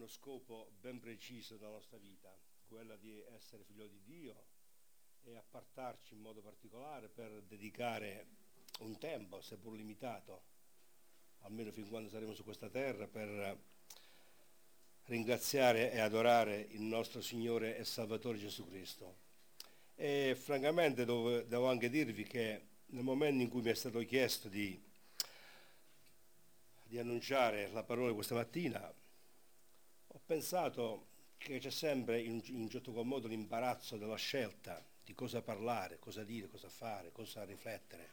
uno scopo ben preciso della nostra vita, quella di essere figlio di Dio e appartarci in modo particolare per dedicare un tempo, seppur limitato, almeno fin quando saremo su questa terra, per ringraziare e adorare il nostro Signore e Salvatore Gesù Cristo. E francamente devo anche dirvi che nel momento in cui mi è stato chiesto di annunciare la parola questa mattina, ho pensato che c'è sempre in un certo qual modo l'imbarazzo della scelta di cosa parlare, cosa dire, cosa fare, cosa riflettere.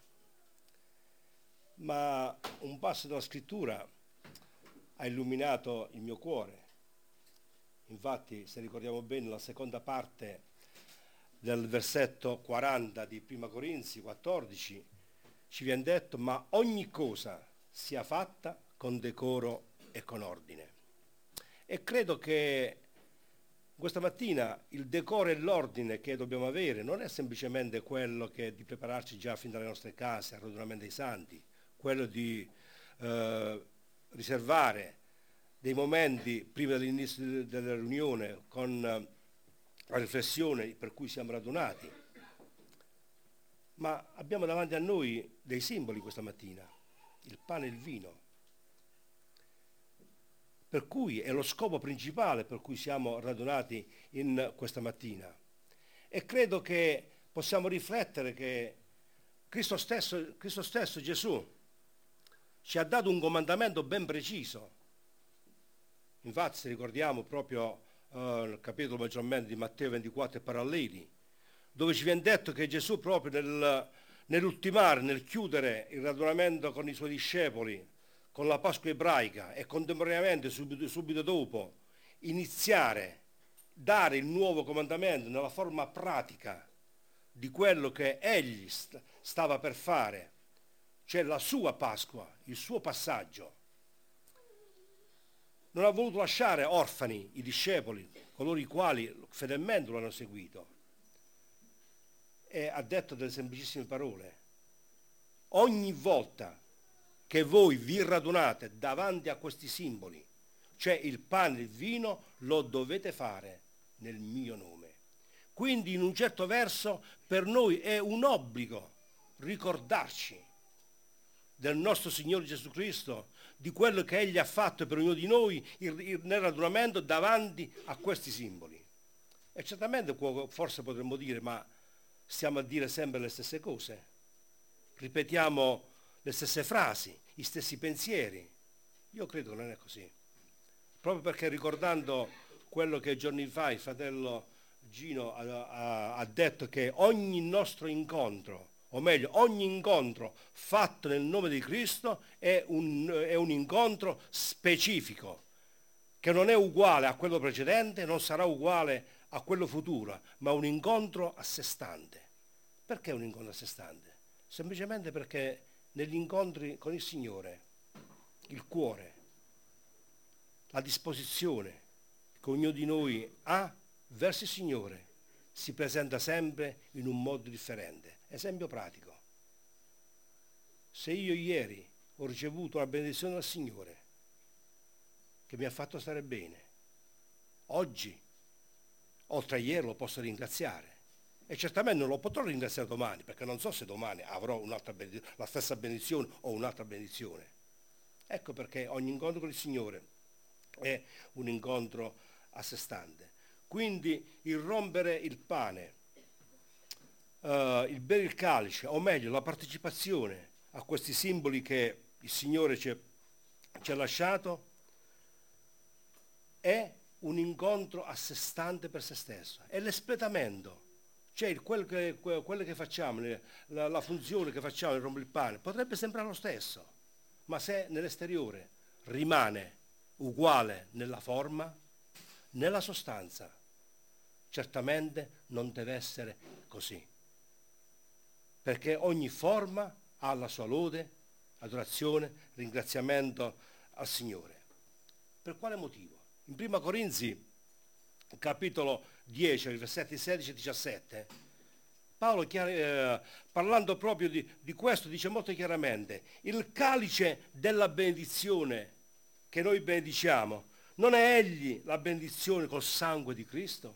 Ma un passo della scrittura ha illuminato il mio cuore. Infatti, se ricordiamo bene, la seconda parte del versetto 40 di Prima Corinzi 14 ci viene detto: ma ogni cosa sia fatta con decoro e con ordine. E credo che questa mattina il decoro e l'ordine che dobbiamo avere non è semplicemente quello che di prepararci già fin dalle nostre case al radunamento dei santi, quello di riservare dei momenti prima dell'inizio della riunione con la riflessione per cui siamo radunati, ma abbiamo davanti a noi dei simboli questa mattina, il pane e il vino, per cui è lo scopo principale per cui siamo radunati in questa mattina. E credo che possiamo riflettere che Cristo stesso Gesù ci ha dato un comandamento ben preciso. Infatti, se ricordiamo proprio nel capitolo maggiormente di Matteo 24 e paralleli, dove ci viene detto che Gesù proprio nell'ultimare, nel chiudere il radunamento con i suoi discepoli, con la Pasqua ebraica e contemporaneamente subito dopo dare il nuovo comandamento nella forma pratica di quello che egli stava per fare, cioè la sua Pasqua, il suo passaggio. Non ha voluto lasciare orfani i discepoli, coloro i quali fedelmente lo hanno seguito, e ha detto delle semplicissime parole: ogni volta che voi vi radunate davanti a questi simboli, cioè il pane e il vino, lo dovete fare nel mio nome. Quindi in un certo verso per noi è un obbligo ricordarci del nostro Signore Gesù Cristo, di quello che Egli ha fatto per ognuno di noi nel radunamento davanti a questi simboli. E certamente forse potremmo dire: ma stiamo a dire sempre le stesse cose, ripetiamo le stesse frasi, gli stessi pensieri. Io credo che non è così, proprio perché, ricordando quello che giorni fa il fratello Gino ha detto, che ogni nostro incontro, o meglio ogni incontro fatto nel nome di Cristo è un incontro specifico, che non è uguale a quello precedente, non sarà uguale a quello futuro, ma un incontro a sé stante. Perché un incontro a sé stante? Semplicemente perché negli incontri con il Signore il cuore, la disposizione che ognuno di noi ha verso il Signore si presenta sempre in un modo differente. Esempio pratico: se io ieri ho ricevuto la benedizione dal Signore che mi ha fatto stare bene, oggi, oltre a ieri, lo posso ringraziare. E certamente non lo potrò ringraziare domani, perché non so se domani avrò la stessa benedizione o un'altra benedizione. Ecco perché ogni incontro con il Signore è un incontro a sé stante. Quindi il rompere il pane, il bere il calice, o meglio la partecipazione a questi simboli che il Signore ci ha lasciato, è un incontro a sé stante per se stesso. È l'espletamento, cioè quello che facciamo, la funzione che facciamo nel rompere il pane potrebbe sembrare lo stesso, ma se nell'esteriore rimane uguale nella forma, nella sostanza, certamente non deve essere così, perché ogni forma ha la sua lode, adorazione, ringraziamento al Signore. Per quale motivo? In Prima Corinzi, capitolo 10, versetti 16 e 17, Paolo, parlando proprio di questo, dice molto chiaramente: il calice della benedizione che noi benediciamo Non è egli la benedizione col sangue di Cristo?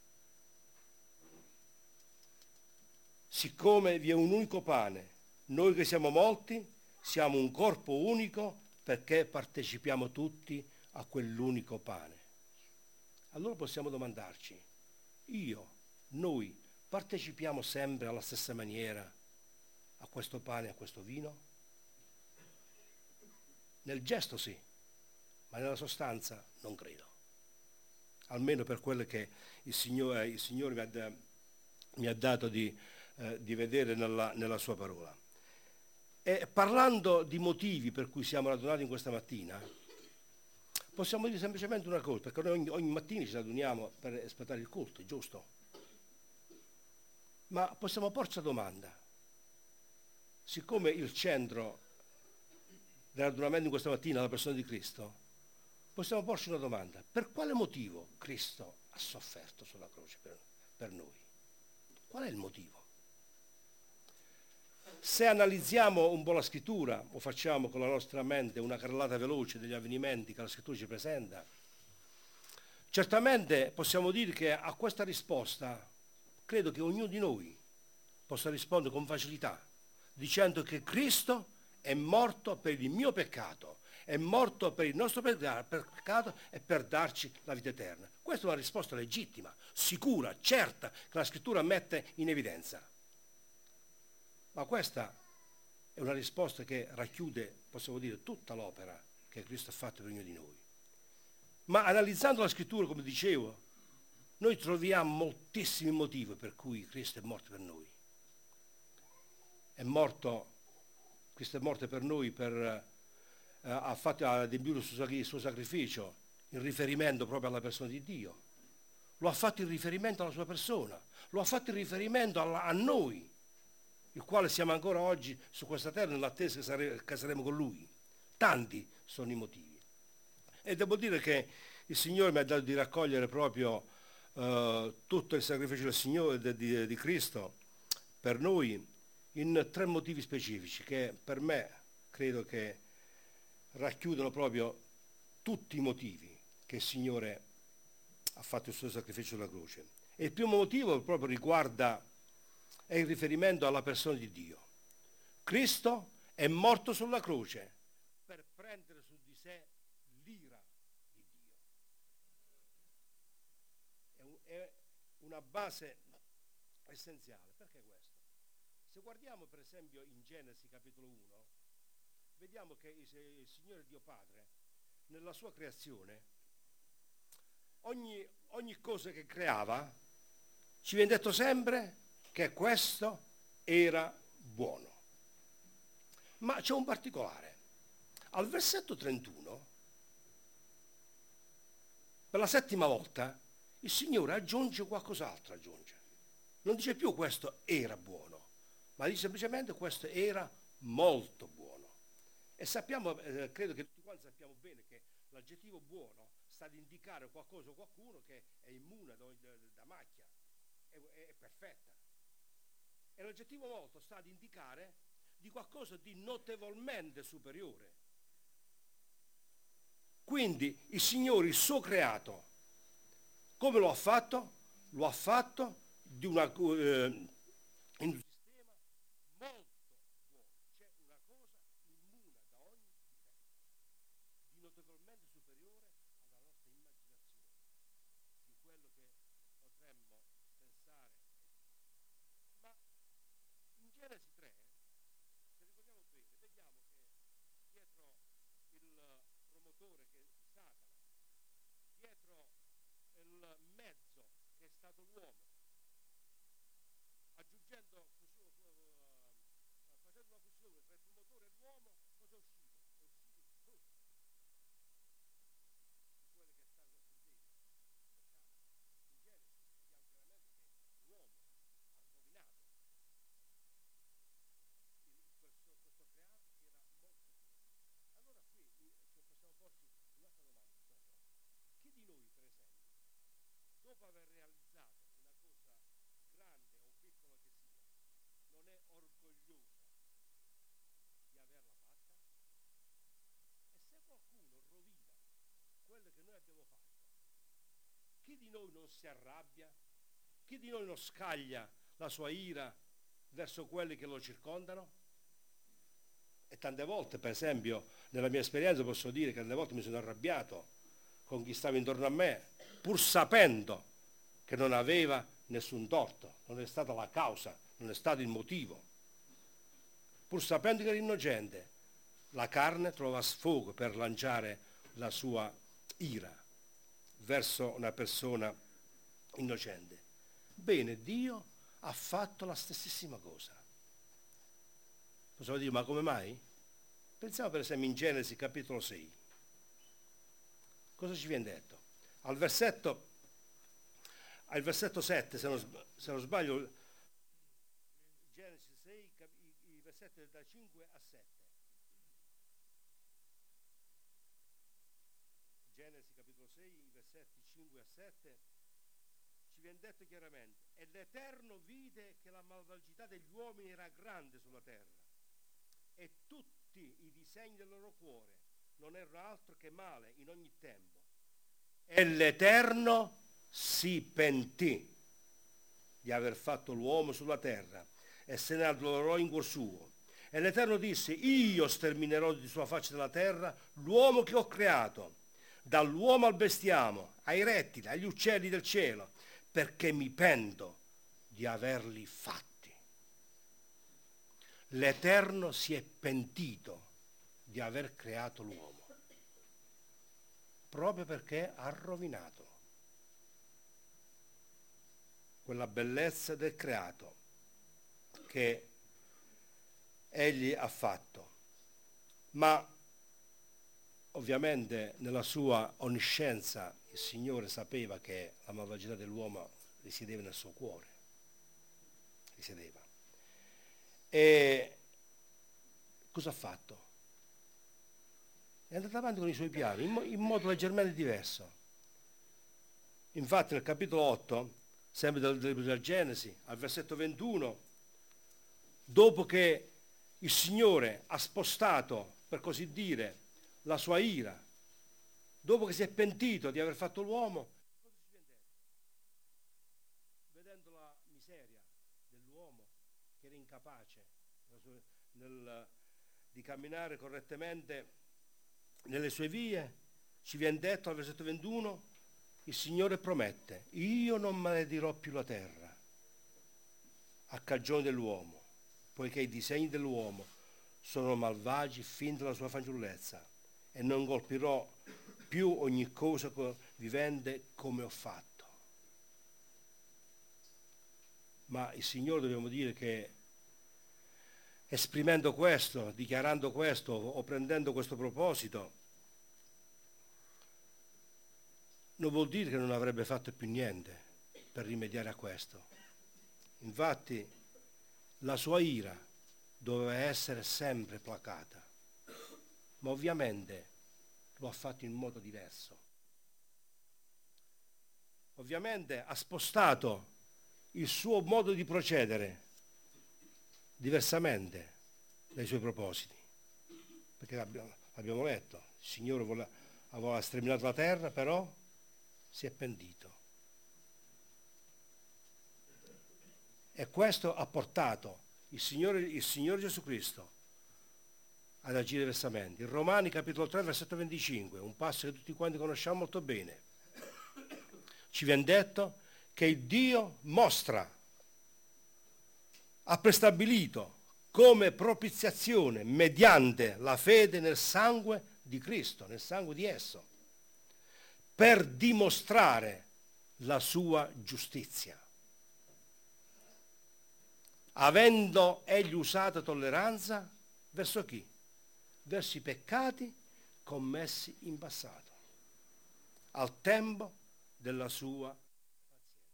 Siccome vi è un unico pane, noi che siamo molti, siamo un corpo unico perché partecipiamo tutti a quell'unico pane. Allora possiamo domandarci, noi partecipiamo sempre alla stessa maniera a questo pane e a questo vino? Nel gesto sì, ma nella sostanza non credo. Almeno per quello che il Signore mi ha dato di vedere nella sua parola. E parlando di motivi per cui siamo radunati in questa mattina, possiamo dire semplicemente una cosa, perché noi ogni mattina ci raduniamo per espletare il culto, giusto? Ma possiamo porci la domanda, siccome il centro del radunamento in questa mattina è la persona di Cristo, possiamo porci una domanda, per quale motivo Cristo ha sofferto sulla croce per noi? Qual è il motivo? Se analizziamo un po' la scrittura o facciamo con la nostra mente una carrellata veloce degli avvenimenti che la scrittura ci presenta, certamente possiamo dire che a questa risposta credo che ognuno di noi possa rispondere con facilità, dicendo che Cristo è morto per il mio peccato, è morto per il nostro peccato e per darci la vita eterna. Questa è una risposta legittima, sicura, certa, che la scrittura mette in evidenza. Ma questa è una risposta che racchiude, possiamo dire, tutta l'opera che Cristo ha fatto per ognuno di noi. Ma analizzando la scrittura, come dicevo, noi troviamo moltissimi motivi per cui Cristo è morto per noi. Cristo è morto per noi, ha adempiuto il suo sacrificio in riferimento proprio alla persona di Dio. Lo ha fatto in riferimento alla sua persona, lo ha fatto in riferimento a noi, il quale siamo ancora oggi su questa terra nell'attesa che saremo con Lui. Tanti sono i motivi. E devo dire che il Signore mi ha dato di raccogliere proprio tutto il sacrificio del Signore, di Cristo, per noi, in 3 motivi specifici che per me credo che racchiudono proprio tutti i motivi che il Signore ha fatto il suo sacrificio sulla croce. E il primo motivo proprio è il riferimento alla persona di Dio. Cristo è morto sulla croce per prendere su di sé l'ira di Dio. È una base essenziale. Perché questo? Se guardiamo per esempio in Genesi capitolo 1, vediamo che il Signore Dio Padre, nella sua creazione, ogni cosa che creava, ci viene detto sempre che questo era buono. Ma c'è un particolare. Al versetto 31, per la 7ª volta, il Signore aggiunge qualcos'altro, Non dice più questo era buono, ma dice semplicemente questo era molto buono. E sappiamo, credo che tutti quanti sappiamo bene che l'aggettivo buono sta ad indicare qualcosa o qualcuno che è immune da macchia, è perfetta. E l'aggettivo molto sta ad indicare di qualcosa di notevolmente superiore. Quindi il Signore, il suo creato, come lo ha fatto? Lo ha fatto in un sistema molto buono. C'è una cosa immune da ogni difetto, di notevolmente superiore alla nostra immaginazione, di quello che potremmo pensare e dire. Ma in Genesi 3, se ricordiamo bene, vediamo che dietro il promotore che è Satana, dietro il mezzo che è stato l'uomo, aggiungendo noi non si arrabbia? Chi di noi non scaglia la sua ira verso quelli che lo circondano? E tante volte, per esempio, nella mia esperienza posso dire che tante volte mi sono arrabbiato con chi stava intorno a me, pur sapendo che non aveva nessun torto, non è stata la causa, non è stato il motivo. Pur sapendo che era innocente, la carne trova sfogo per lanciare la sua ira verso una persona innocente. Bene, Dio ha fatto la stessissima cosa. Possiamo dire, ma come mai? Pensiamo per esempio in Genesi capitolo 6. Cosa ci viene detto? Al versetto 7, se non sbaglio, Genesi 6, i versetti da 5 a 7. Genesi capitolo 6, i versetti 5 a 7, ci viene detto chiaramente: e l'Eterno vide che la malvagità degli uomini era grande sulla terra, e tutti i disegni del loro cuore non erano altro che male in ogni tempo. E l'Eterno si pentì di aver fatto l'uomo sulla terra e se ne addolorò in cuor suo. E l'Eterno disse: io sterminerò di sulla faccia della terra l'uomo che ho creato, dall'uomo al bestiame, ai rettili, agli uccelli del cielo, perché mi pento di averli fatti. L'Eterno si è pentito di aver creato l'uomo, proprio perché ha rovinato quella bellezza del creato che egli ha fatto. Ma ovviamente nella sua onniscienza il Signore sapeva che la malvagità dell'uomo risiedeva nel suo cuore, risiedeva. E cosa ha fatto? È andato avanti con i suoi piani in modo leggermente diverso. Infatti nel capitolo 8, sempre della Genesi, al versetto 21, dopo che il Signore ha spostato, per così dire, la sua ira, dopo che si è pentito di aver fatto l'uomo, cosa ci viene detto? Vedendo la miseria dell'uomo che era incapace di camminare correttamente nelle sue vie, ci viene detto al versetto 21, il Signore promette: io non maledirò più la terra a cagione dell'uomo, poiché i disegni dell'uomo sono malvagi fin dalla sua fanciullezza, e non colpirò più ogni cosa vivente come ho fatto. Ma il Signore, dobbiamo dire che esprimendo questo, dichiarando questo o prendendo questo proposito, non vuol dire che non avrebbe fatto più niente per rimediare a questo. Infatti la sua ira doveva essere sempre placata, ma ovviamente lo ha fatto in modo diverso. Ovviamente ha spostato il suo modo di procedere diversamente dai suoi propositi, perché abbiamo letto, il Signore aveva sterminato la terra, però si è pentito. E questo ha portato il Signore Gesù Cristo ad agire diversamente. In Romani capitolo 3 versetto 25, un passo che tutti quanti conosciamo molto bene, ci viene detto che il Dio ha prestabilito come propiziazione mediante la fede nel sangue di Cristo, nel sangue di esso, per dimostrare la sua giustizia, avendo egli usato tolleranza verso chi? Verso i peccati commessi in passato, al tempo della sua pazienza.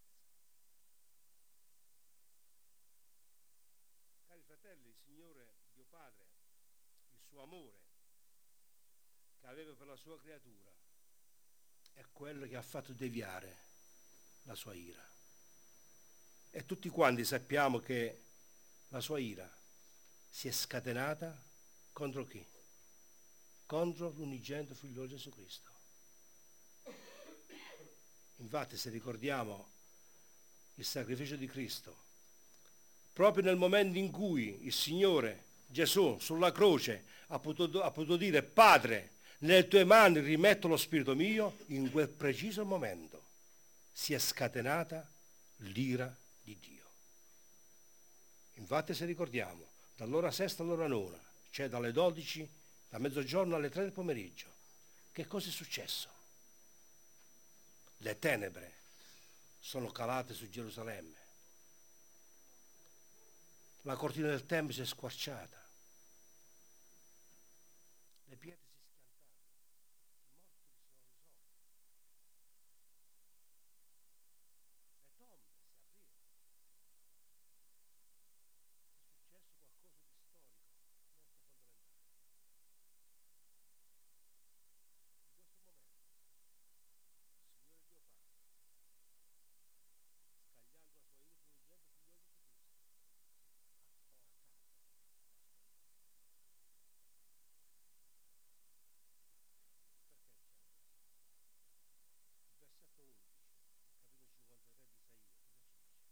Cari fratelli, il Signore Dio Padre, il suo amore che aveva per la sua creatura, è quello che ha fatto deviare la sua ira. E tutti quanti sappiamo che la sua ira si è scatenata contro chi? Contro l'unigenito figlio Gesù Cristo. Infatti, se ricordiamo il sacrificio di Cristo, proprio nel momento in cui il Signore Gesù sulla croce ha potuto dire: Padre, nelle tue mani rimetto lo spirito mio, in quel preciso momento si è scatenata l'ira di Dio. Infatti, se ricordiamo, dall'ora sesta all'ora nona, cioè dalle 12, da mezzogiorno alle 3 del pomeriggio, che cosa è successo? Le tenebre sono calate su Gerusalemme. La cortina del Tempio si è squarciata. Le pietre si schiantarono. I morti sono risorti. Le tombe si aprirono. È successo qualcosa di storico, molto fondamentale. In questo momento il Signore Dio Padre, scagliando la sua ira sull'unigento figlio Gesù Cristo, ha placato la sua ira. Perché diciamo questo? Il versetto 11 del capitolo 53 di Isaia, cosa ci dice?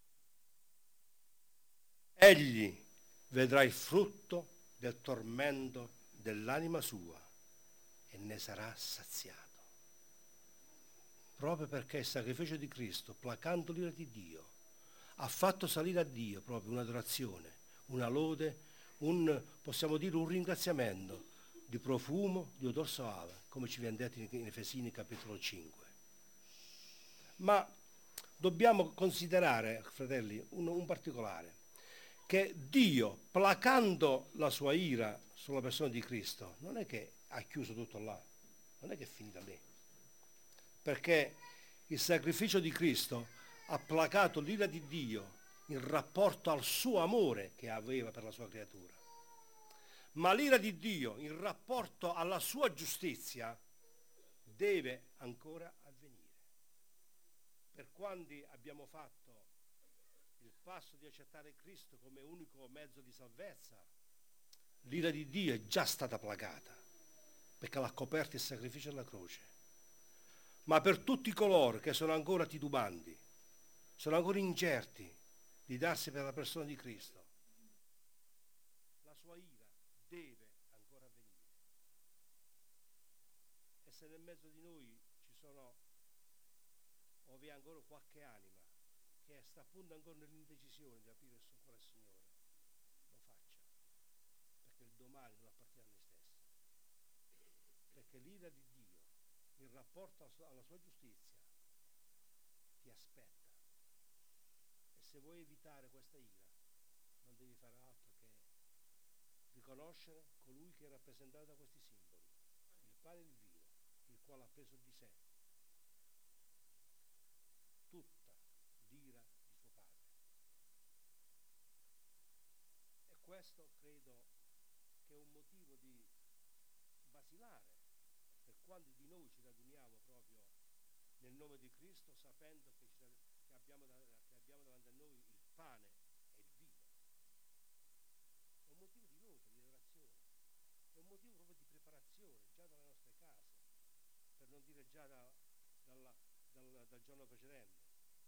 Egli vedrà il frutto del tormento dell'anima sua e ne sarà saziato. Proprio perché il sacrificio di Cristo, placando l'ira di Dio, ha fatto salire a Dio proprio un'adorazione, una lode, possiamo dire un ringraziamento di profumo, di odor soave, come ci viene detto in Efesini capitolo 5. Ma dobbiamo considerare, fratelli, un particolare, che Dio, placando la sua ira sulla persona di Cristo, non è che ha chiuso tutto là, non è che è finita lì, perché il sacrificio di Cristo ha placato l'ira di Dio in rapporto al suo amore che aveva per la sua creatura. Ma l'ira di Dio in rapporto alla sua giustizia deve ancora avvenire. Per quanti abbiamo fatto il passo di accettare Cristo come unico mezzo di salvezza, l'ira di Dio è già stata placata, perché l'ha coperto il sacrificio della croce. Ma per tutti coloro che sono ancora titubanti, sono ancora incerti di darsi per la persona di Cristo, la sua ira deve ancora avvenire. E se nel mezzo di noi ci sono, o vi è ancora qualche anima che sta appunto ancora nell'indecisione di aprire il suo cuore al Signore, lo faccia, perché il domani non appartiene a noi stessi, perché l'ira di Dio in rapporto alla sua giustizia ti aspetta, e se vuoi evitare questa ira non devi fare altro che riconoscere colui che è rappresentato da questi simboli, il pane e il vino, il quale ha preso di sé tutta l'ira di suo padre. E questo credo che è un motivo di basilare per quanti di noi ci raduniamo proprio nel nome di Cristo, sapendo che abbiamo davanti a noi il pane e il vino. È un motivo di lode, di adorazione, è un motivo proprio di preparazione già dalle nostre case, per non dire già dal giorno precedente.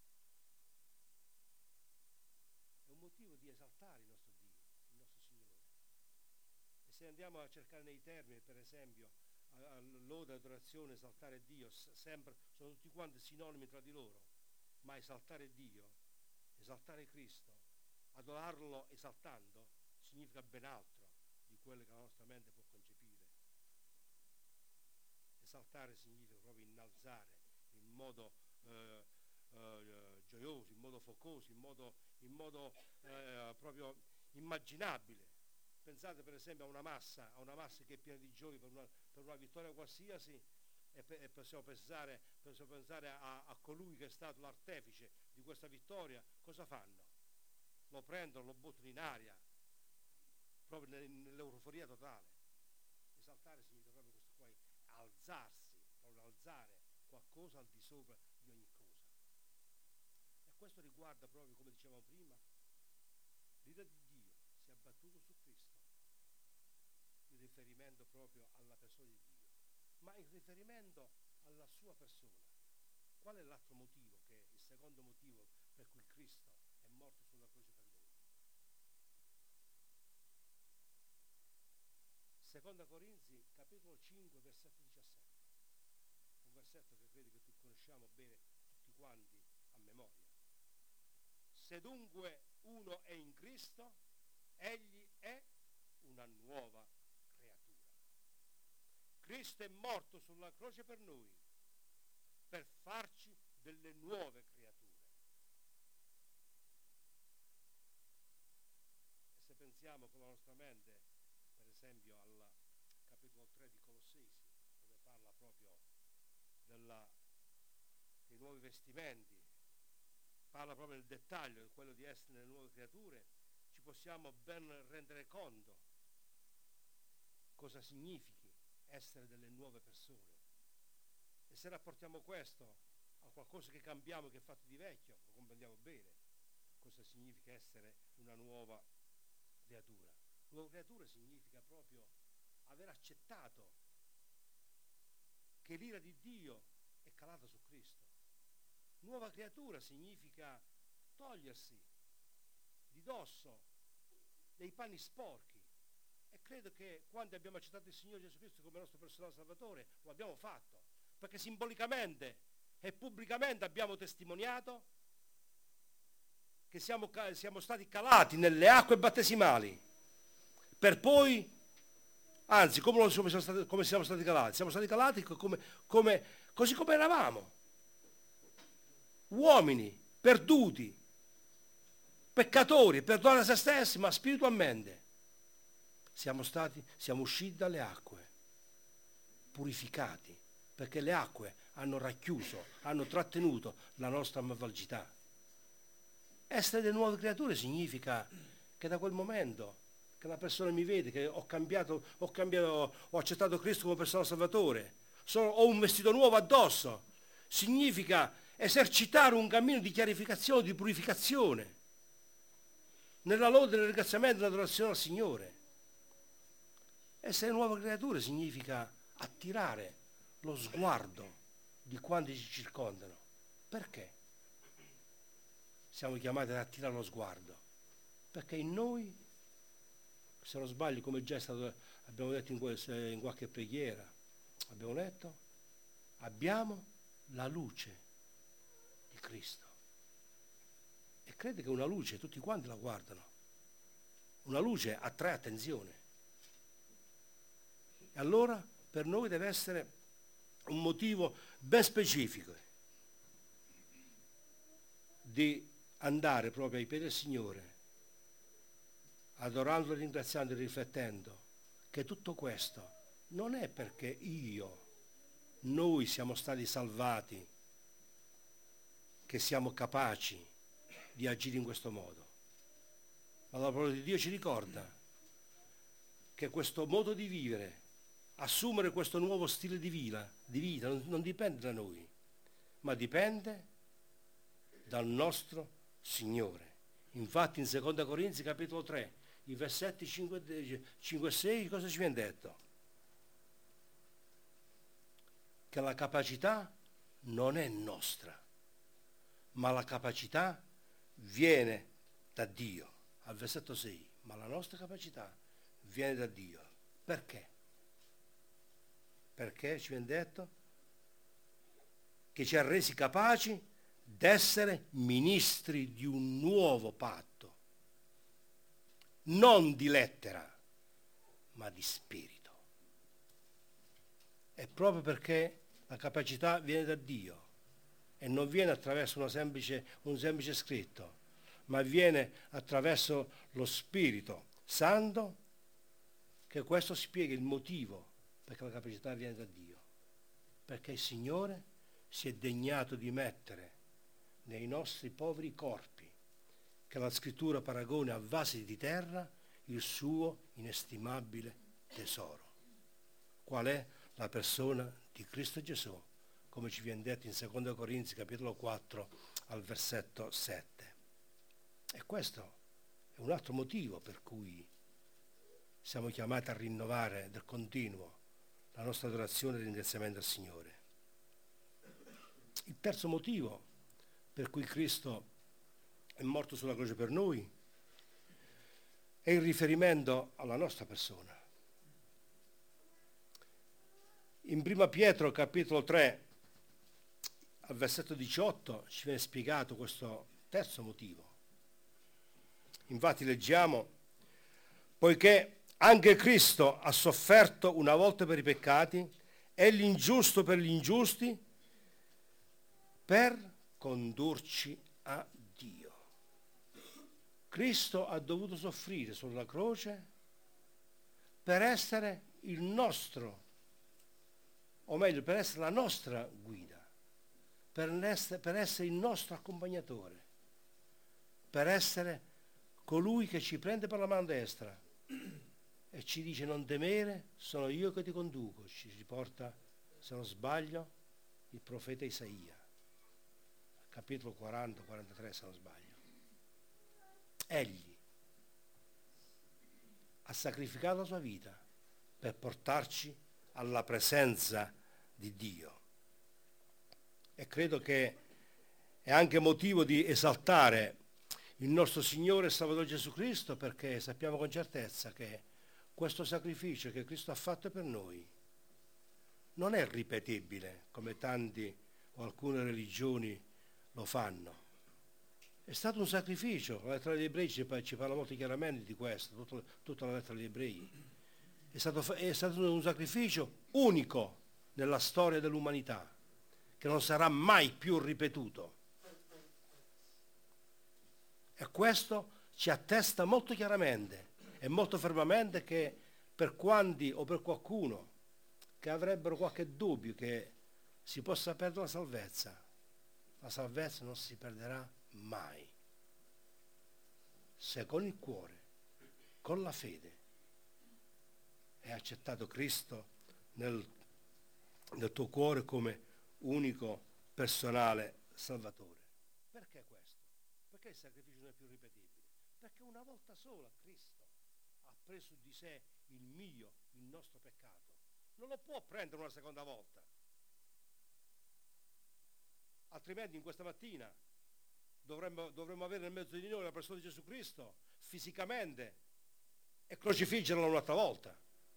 È un motivo di esaltare il nostro Dio, il nostro Signore. E se andiamo a cercare nei termini, per esempio, lode, adorazione, esaltare Dio, sempre sono tutti quanti sinonimi tra di loro, ma esaltare Dio, esaltare Cristo, adorarlo esaltando, significa ben altro di quello che la nostra mente può concepire. Esaltare significa proprio innalzare in modo gioioso, in modo focoso, in modo proprio immaginabile. Pensate per esempio a una massa che è piena di gioia per una vittoria qualsiasi, e possiamo pensare a colui che è stato l'artefice di questa vittoria. Cosa fanno? Lo prendono, lo buttano in aria, proprio nell'euforia totale. Esaltare significa proprio questo qua, alzarsi, proprio alzare qualcosa al di sopra di ogni cosa. E questo riguarda proprio, come dicevamo prima, l'ira di Dio si è abbattuto su Cristo, in riferimento proprio alla persona di Dio, ma in riferimento alla sua persona. qual è l'altro motivo, che è il secondo motivo per cui Cristo è morto sulla croce per noi? Seconda Corinzi, capitolo 5, versetto 17. Un versetto che credo che conosciamo bene tutti quanti a memoria. Se dunque uno è in Cristo, egli è una nuova creatura. Cristo è morto sulla croce per noi, per farci delle nuove creature. E se pensiamo con la nostra mente, per esempio, al capitolo 3 di Colossesi, dove parla proprio dei nuovi vestimenti, parla proprio nel dettaglio di quello di essere delle nuove creature, ci possiamo ben rendere conto cosa significhi essere delle nuove persone. E se rapportiamo questo a qualcosa che cambiamo, che è fatto di vecchio, lo comprendiamo bene cosa significa essere una nuova creatura. Nuova creatura significa proprio aver accettato che l'ira di Dio è calata su Cristo. Nuova creatura significa togliersi di dosso dei panni sporchi. E credo che quando abbiamo accettato il Signore Gesù Cristo come nostro personale Salvatore, lo abbiamo fatto, perché simbolicamente e pubblicamente abbiamo testimoniato che siamo stati calati nelle acque battesimali, per poi, anzi, come siamo stati calati? Siamo stati calati così come eravamo, uomini perduti, peccatori, perdonare se stessi, ma spiritualmente siamo usciti dalle acque, purificati, perché le acque hanno racchiuso, hanno trattenuto la nostra malvagità. Essere delle nuove creature significa che da quel momento che una persona mi vede, che ho accettato Cristo come persona salvatore, ho un vestito nuovo addosso, significa esercitare un cammino di chiarificazione, di purificazione, nella lode, nel ringraziamento, nell'adorazione al Signore. Essere nuove creature significa attirare lo sguardo di quanti ci circondano. Perché siamo chiamati ad attirare lo sguardo? Perché in noi, se non sbaglio, come già abbiamo detto in qualche preghiera, abbiamo letto, abbiamo la luce di Cristo. E crede che una luce tutti quanti la guardano. Una luce attrae attenzione. E allora per noi deve essere un motivo ben specifico di andare proprio ai piedi del Signore, adorandolo, ringraziando e riflettendo che tutto questo non è perché noi siamo stati salvati, che siamo capaci di agire in questo modo, ma la parola di Dio ci ricorda che questo modo di vivere, assumere questo nuovo stile di vita non dipende da noi, ma dipende dal nostro Signore. Infatti in 2 Corinzi capitolo 3, i versetti 5 e 6, cosa ci viene detto? Che la capacità non è nostra, ma la capacità viene da Dio. Al versetto 6, ma la nostra capacità viene da Dio. Perché? Perché ci viene detto che ci ha resi capaci d'essere ministri di un nuovo patto, non di lettera, ma di spirito. È proprio perché la capacità viene da Dio e non viene attraverso un semplice scritto, ma viene attraverso lo Spirito Santo, che questo spiega il motivo perché la capacità viene da Dio. Perché il Signore si è degnato di mettere nei nostri poveri corpi, che la Scrittura paragona a vasi di terra, il suo inestimabile tesoro. Qual è? La persona di Cristo Gesù, come ci viene detto in 2 Corinzi capitolo 4 al versetto 7. E questo è un altro motivo per cui siamo chiamati a rinnovare del continuo la nostra adorazione e ringraziamento al Signore. Il terzo motivo per cui Cristo è morto sulla croce per noi è il riferimento alla nostra persona. In 1 Pietro capitolo 3 al versetto 18 ci viene spiegato questo terzo motivo. Infatti leggiamo: poiché anche Cristo ha sofferto una volta per i peccati, e l'ingiusto per gli ingiusti, per condurci a Dio. Cristo ha dovuto soffrire sulla croce per essere il nostro, o meglio, per essere la nostra guida, per essere il nostro accompagnatore, per essere colui che ci prende per la mano destra e ci dice: non temere, sono io che ti conduco. Ci riporta, se non sbaglio, il profeta Isaia, capitolo 40-43, se non sbaglio. Egli ha sacrificato la sua vita per portarci alla presenza di Dio. E credo che è anche motivo di esaltare il nostro Signore e Salvatore Gesù Cristo, perché sappiamo con certezza che questo sacrificio che Cristo ha fatto per noi non è ripetibile come tanti o alcune religioni lo fanno. È stato un sacrificio. La lettera degli Ebrei ci parla molto chiaramente di questo, tutta la lettera degli Ebrei. È stato un sacrificio unico nella storia dell'umanità, che non sarà mai più ripetuto. E questo ci attesta molto chiaramente e molto fermamente che per quanti o per qualcuno che avrebbero qualche dubbio che si possa perdere la salvezza non si perderà mai. Se con il cuore, con la fede, hai accettato Cristo nel tuo cuore come unico personale Salvatore. Perché questo? Perché il sacrificio non è più ripetibile? Perché una volta sola Cristo ha preso su di sé il nostro peccato. Non lo può prendere una seconda volta. Altrimenti in questa mattina dovremmo avere nel mezzo di noi la persona di Gesù Cristo fisicamente e crocifiggerlo un'altra volta.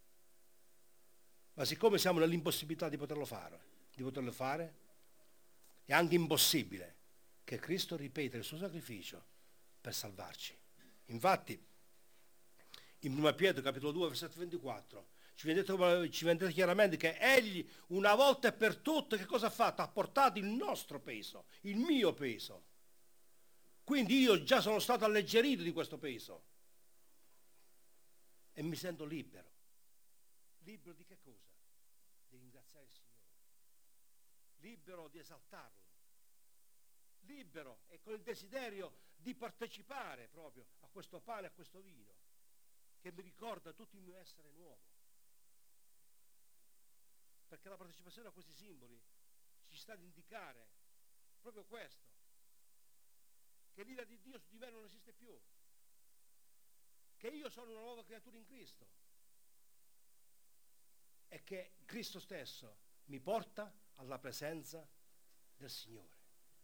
Ma siccome siamo nell'impossibilità di poterlo fare, è anche impossibile che Cristo ripeta il suo sacrificio per salvarci. Infatti, in 1 Pietro capitolo 2 versetto 24 ci viene detto chiaramente che Egli una volta e per tutte che cosa ha fatto? Ha portato il nostro peso, il mio peso. Quindi io già sono stato alleggerito di questo peso e mi sento libero. Libero di che cosa? Di ringraziare il Signore, libero di esaltarlo, libero e con il desiderio di partecipare proprio a questo pane, a questo vino, che mi ricorda tutto il mio essere nuovo. Perché la partecipazione a questi simboli ci sta ad indicare proprio questo, che l'ira di Dio su di me non esiste più, che io sono una nuova creatura in Cristo e che Cristo stesso mi porta alla presenza del Signore.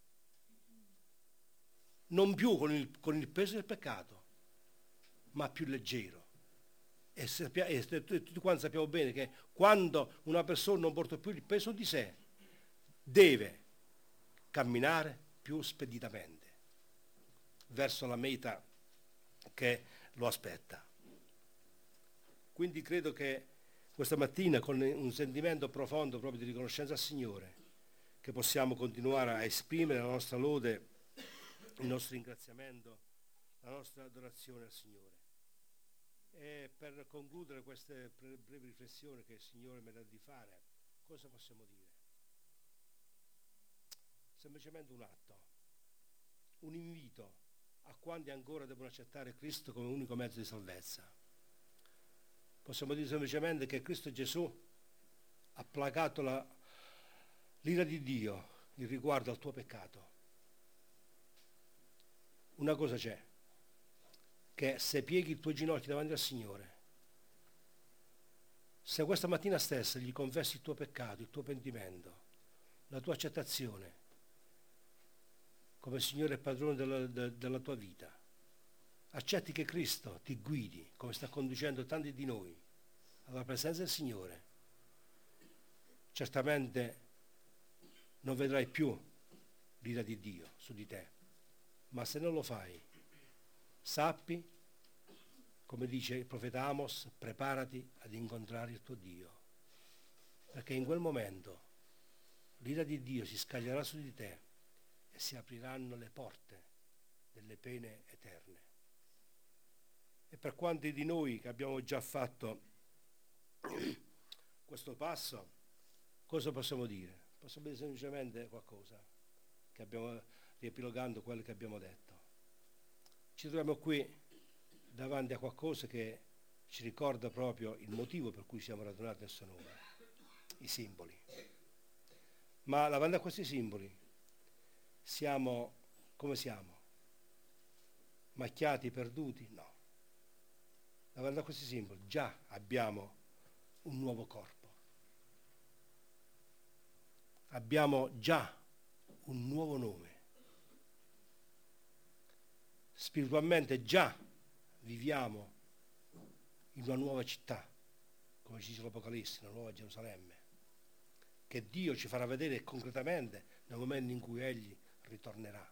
Non più con il peso del peccato, ma più leggero. E tutti quanti sappiamo bene che quando una persona non porta più il peso di sé, deve camminare più speditamente verso la meta che lo aspetta. Quindi credo che questa mattina, con un sentimento profondo proprio di riconoscenza al Signore, che possiamo continuare a esprimere la nostra lode, il nostro ringraziamento, la nostra adorazione al Signore. E per concludere queste brevi riflessioni che il Signore mi dà di fare, cosa possiamo dire? Semplicemente un atto, un invito a quanti ancora devono accettare Cristo come unico mezzo di salvezza. Possiamo dire semplicemente che Cristo Gesù ha placato l'ira di Dio in riguardo al tuo peccato. Una cosa c'è, che se pieghi i tuoi ginocchi davanti al Signore, se questa mattina stessa gli confessi il tuo peccato, il tuo pentimento, la tua accettazione, come Signore e Padrone della tua vita. Accetti che Cristo ti guidi, come sta conducendo tanti di noi, alla presenza del Signore. Certamente non vedrai più l'ira di Dio su di te, ma se non lo fai, sappi, come dice il profeta Amos, preparati ad incontrare il tuo Dio, perché in quel momento l'ira di Dio si scaglierà su di te e si apriranno le porte delle pene eterne. E per quanti di noi che abbiamo già fatto questo passo, cosa possiamo dire? Possiamo dire semplicemente qualcosa, che abbiamo, riepilogando quello che abbiamo detto. Ci troviamo qui davanti a qualcosa che ci ricorda proprio il motivo per cui siamo radunati nel suo nome, i simboli. Ma davanti a questi simboli siamo come siamo? Macchiati, perduti? No. Davanti a questi simboli già abbiamo un nuovo corpo. Abbiamo già un nuovo nome. Spiritualmente già viviamo in una nuova città, come ci dice l'Apocalisse, una nuova Gerusalemme, che Dio ci farà vedere concretamente nel momento in cui Egli ritornerà.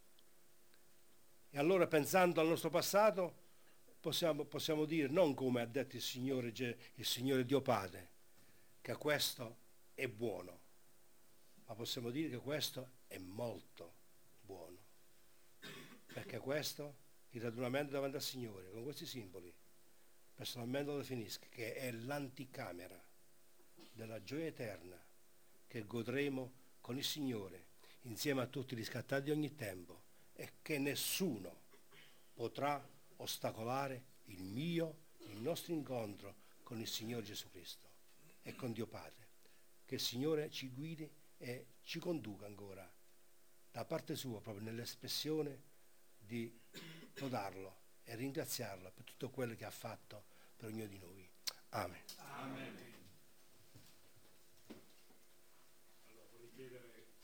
E allora, pensando al nostro passato, possiamo dire, non come ha detto il Signore Dio Padre, che questo è buono, ma possiamo dire che questo è molto buono, perché questo, il radunamento davanti al Signore, con questi simboli, personalmente lo definisco, che è l'anticamera della gioia eterna che godremo con il Signore, insieme a tutti i riscattati di ogni tempo, e che nessuno potrà ostacolare il nostro incontro con il Signore Gesù Cristo e con Dio Padre. Che il Signore ci guidi e ci conduca ancora da parte sua, proprio nell'espressione di lodarlo e ringraziarlo per tutto quello che ha fatto per ognuno di noi. Amen. Amen.